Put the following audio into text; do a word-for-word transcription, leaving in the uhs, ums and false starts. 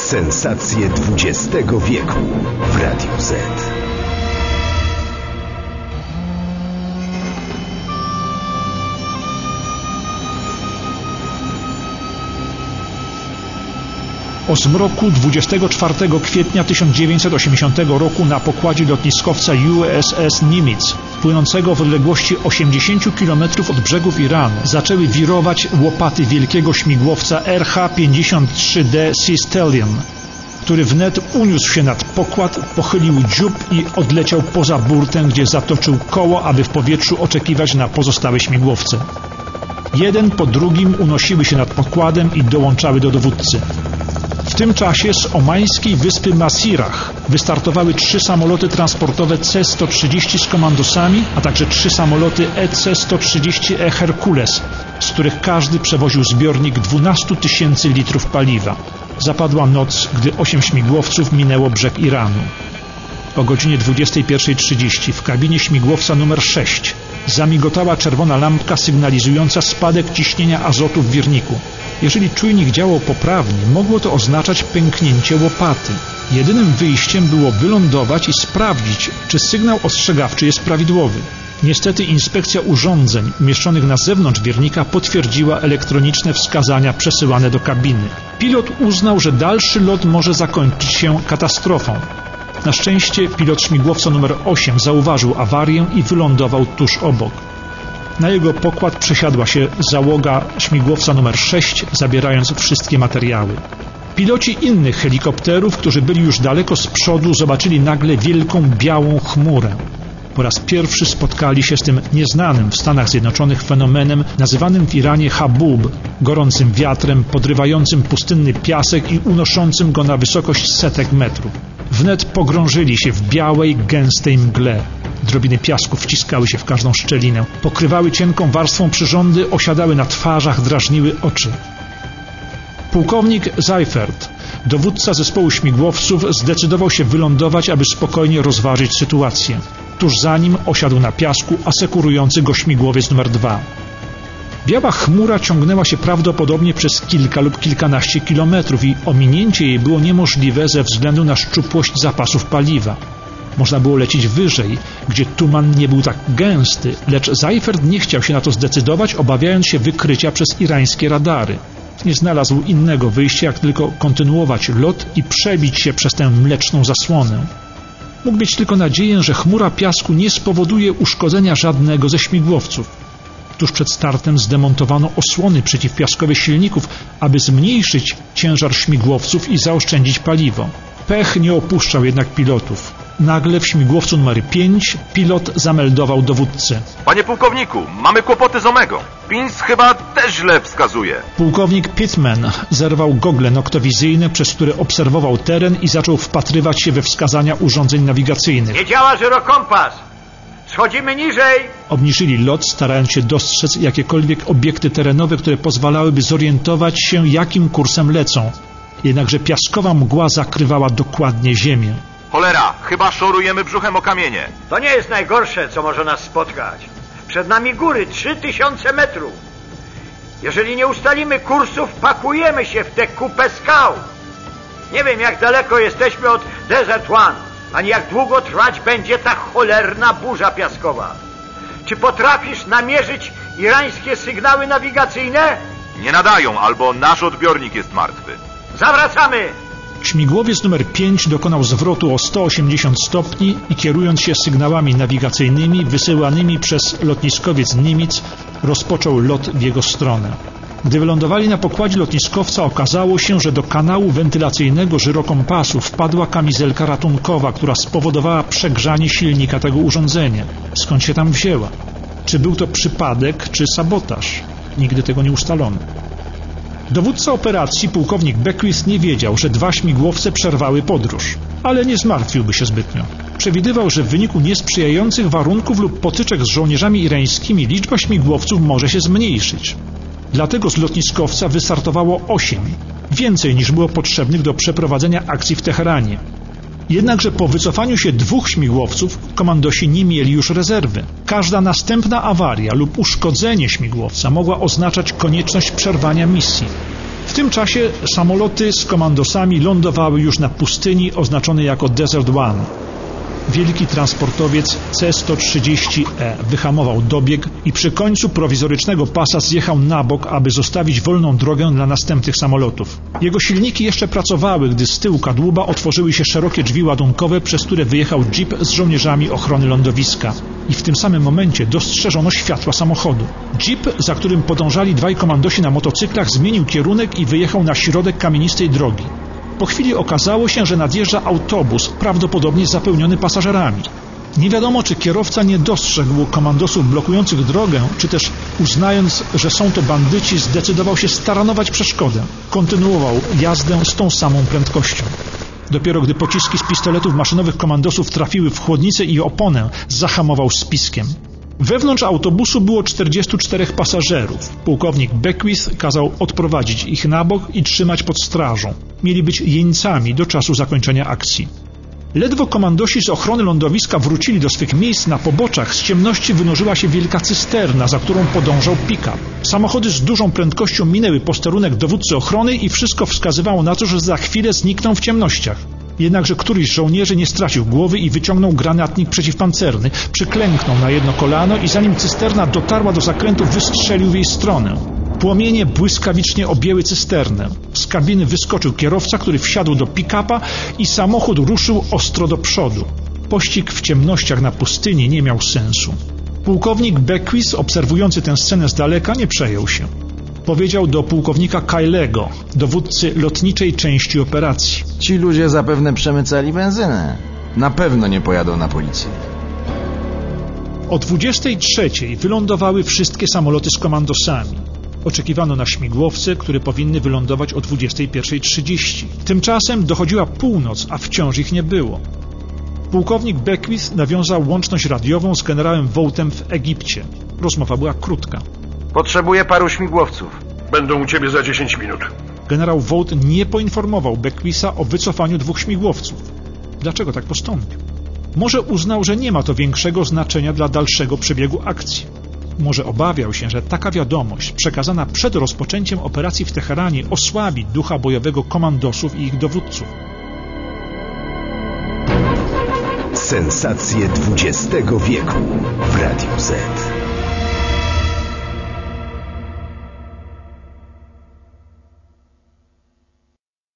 Sensacje dwudziestego wieku w Radiu Z. O zmroku dwudziestego czwartego kwietnia tysiąc dziewięćset osiemdziesiątego roku na pokładzie lotniskowca U S S Nimitz, płynącego w odległości osiemdziesiąt kilometrów od brzegów Iranu, zaczęły wirować łopaty wielkiego śmigłowca R H pięćdziesiąt trzy D Sea Stallion, który wnet uniósł się nad pokład, pochylił dziób i odleciał poza burtę, gdzie zatoczył koło, aby w powietrzu oczekiwać na pozostałe śmigłowce. Jeden po drugim unosiły się nad pokładem i dołączały do dowódcy. W tym czasie z omańskiej wyspy Masirach wystartowały trzy samoloty transportowe C sto trzydzieści z komandosami, a także trzy samoloty E C sto trzydzieści E Herkules, z których każdy przewoził zbiornik dwanaście tysięcy litrów paliwa. Zapadła noc, gdy osiem śmigłowców minęło brzeg Iranu. O godzinie dwudziestej pierwszej trzydzieści w kabinie śmigłowca numer sześć zamigotała czerwona lampka sygnalizująca spadek ciśnienia azotu w wirniku. Jeżeli czujnik działał poprawnie, mogło to oznaczać pęknięcie łopaty. Jedynym wyjściem było wylądować i sprawdzić, czy sygnał ostrzegawczy jest prawidłowy. Niestety inspekcja urządzeń umieszczonych na zewnątrz wirnika potwierdziła elektroniczne wskazania przesyłane do kabiny. Pilot uznał, że dalszy lot może zakończyć się katastrofą. Na szczęście pilot śmigłowca numer osiem zauważył awarię i wylądował tuż obok. Na jego pokład przesiadła się załoga śmigłowca numer sześć, zabierając wszystkie materiały. Piloci innych helikopterów, którzy byli już daleko z przodu, zobaczyli nagle wielką białą chmurę. Po raz pierwszy spotkali się z tym nieznanym w Stanach Zjednoczonych fenomenem nazywanym w Iranie habub, gorącym wiatrem, podrywającym pustynny piasek i unoszącym go na wysokość setek metrów. Wnet pogrążyli się w białej, gęstej mgle. Drobiny piasku wciskały się w każdą szczelinę, pokrywały cienką warstwą przyrządy, osiadały na twarzach, drażniły oczy. Pułkownik Seifert, dowódca zespołu śmigłowców, zdecydował się wylądować, aby spokojnie rozważyć sytuację. Tuż za nim osiadł na piasku asekurujący go śmigłowiec numer dwa. Biała chmura ciągnęła się prawdopodobnie przez kilka lub kilkanaście kilometrów i ominięcie jej było niemożliwe ze względu na szczupłość zapasów paliwa. Można było lecieć wyżej, gdzie tuman nie był tak gęsty, lecz Seifert nie chciał się na to zdecydować, obawiając się wykrycia przez irańskie radary. Nie znalazł innego wyjścia, jak tylko kontynuować lot i przebić się przez tę mleczną zasłonę. Mógł mieć tylko nadzieję, że chmura piasku nie spowoduje uszkodzenia żadnego ze śmigłowców. Tuż przed startem zdemontowano osłony przeciwpiaskowe silników, aby zmniejszyć ciężar śmigłowców i zaoszczędzić paliwo. Pech nie opuszczał jednak pilotów. Nagle w śmigłowcu numer pięć pilot zameldował dowódcę. Panie pułkowniku, mamy kłopoty z Omegą. Pins chyba też źle wskazuje. Pułkownik Pittman zerwał gogle noktowizyjne, przez które obserwował teren i zaczął wpatrywać się we wskazania urządzeń nawigacyjnych. Nie działa żyrokompas! Schodzimy niżej! Obniżyli lot, starając się dostrzec jakiekolwiek obiekty terenowe, które pozwalałyby zorientować się, jakim kursem lecą. Jednakże piaskowa mgła zakrywała dokładnie ziemię. Cholera, chyba szorujemy brzuchem o kamienie. To nie jest najgorsze, co może nas spotkać. Przed nami góry, trzy tysiące metrów. Jeżeli nie ustalimy kursów, pakujemy się w tę kupę skał. Nie wiem, jak daleko jesteśmy od Desert One, ani jak długo trwać będzie ta cholerna burza piaskowa. Czy potrafisz namierzyć irańskie sygnały nawigacyjne? Nie nadają, albo nasz odbiornik jest martwy. Zawracamy! Śmigłowiec numer pięć dokonał zwrotu o sto osiemdziesiąt stopni i kierując się sygnałami nawigacyjnymi wysyłanymi przez lotniskowiec Nimitz, rozpoczął lot w jego stronę. Gdy wylądowali na pokładzie lotniskowca, okazało się, że do kanału wentylacyjnego żyrokompasu wpadła kamizelka ratunkowa, która spowodowała przegrzanie silnika tego urządzenia. Skąd się tam wzięła? Czy był to przypadek, czy sabotaż? Nigdy tego nie ustalono. Dowódca operacji, pułkownik Beckwith, nie wiedział, że dwa śmigłowce przerwały podróż, ale nie zmartwiłby się zbytnio. Przewidywał, że w wyniku niesprzyjających warunków lub potyczek z żołnierzami irańskimi liczba śmigłowców może się zmniejszyć. Dlatego z lotniskowca wystartowało osiem, więcej niż było potrzebnych do przeprowadzenia akcji w Teheranie. Jednakże po wycofaniu się dwóch śmigłowców komandosi nie mieli już rezerwy. Każda następna awaria lub uszkodzenie śmigłowca mogła oznaczać konieczność przerwania misji. W tym czasie samoloty z komandosami lądowały już na pustyni oznaczonej jako Desert One. Wielki transportowiec C sto trzydzieści E wyhamował dobieg i przy końcu prowizorycznego pasa zjechał na bok, aby zostawić wolną drogę dla następnych samolotów. Jego silniki jeszcze pracowały, gdy z tyłu kadłuba otworzyły się szerokie drzwi ładunkowe, przez które wyjechał jeep z żołnierzami ochrony lądowiska. I w tym samym momencie dostrzeżono światła samochodu. Jeep, za którym podążali dwaj komandosi na motocyklach, zmienił kierunek i wyjechał na środek kamienistej drogi. Po chwili okazało się, że nadjeżdża autobus, prawdopodobnie zapełniony pasażerami. Nie wiadomo, czy kierowca nie dostrzegł komandosów blokujących drogę, czy też uznając, że są to bandyci, zdecydował się staranować przeszkodę. Kontynuował jazdę z tą samą prędkością. Dopiero gdy pociski z pistoletów maszynowych komandosów trafiły w chłodnicę i oponę, zahamował z piskiem. Wewnątrz autobusu było czterdziestu czterech pasażerów. Pułkownik Beckwith kazał odprowadzić ich na bok i trzymać pod strażą. Mieli być jeńcami do czasu zakończenia akcji. Ledwo komandosi z ochrony lądowiska wrócili do swych miejsc, na poboczach z ciemności wynurzyła się wielka cysterna, za którą podążał pick-up. Samochody z dużą prędkością minęły posterunek dowódcy ochrony i wszystko wskazywało na to, że za chwilę znikną w ciemnościach. Jednakże któryś z żołnierzy nie stracił głowy i wyciągnął granatnik przeciwpancerny, przyklęknął na jedno kolano i zanim cysterna dotarła do zakrętu, wystrzelił w jej stronę. Płomienie błyskawicznie objęły cysternę. Z kabiny wyskoczył kierowca, który wsiadł do pick-upa i samochód ruszył ostro do przodu. Pościg w ciemnościach na pustyni nie miał sensu. Pułkownik Beckwith, obserwujący tę scenę z daleka, nie przejął się. Powiedział do pułkownika Kylego, dowódcy lotniczej części operacji. Ci ludzie zapewne przemycali benzynę. Na pewno nie pojadą na policję. O dwudziestej trzeciej wylądowały wszystkie samoloty z komandosami. Oczekiwano na śmigłowce, które powinny wylądować o dwudziestej pierwszej trzydzieści. Tymczasem dochodziła północ, a wciąż ich nie było. Pułkownik Beckwith nawiązał łączność radiową z generałem Vaughtem w Egipcie. Rozmowa była krótka. Potrzebuję paru śmigłowców. Będą u ciebie za dziesięć minut. Generał Vaught nie poinformował Beckwitha o wycofaniu dwóch śmigłowców. Dlaczego tak postąpił? Może uznał, że nie ma to większego znaczenia dla dalszego przebiegu akcji. Może obawiał się, że taka wiadomość przekazana przed rozpoczęciem operacji w Teheranie osłabi ducha bojowego komandosów i ich dowódców. Sensacje dwudziestego wieku w Radiu Z.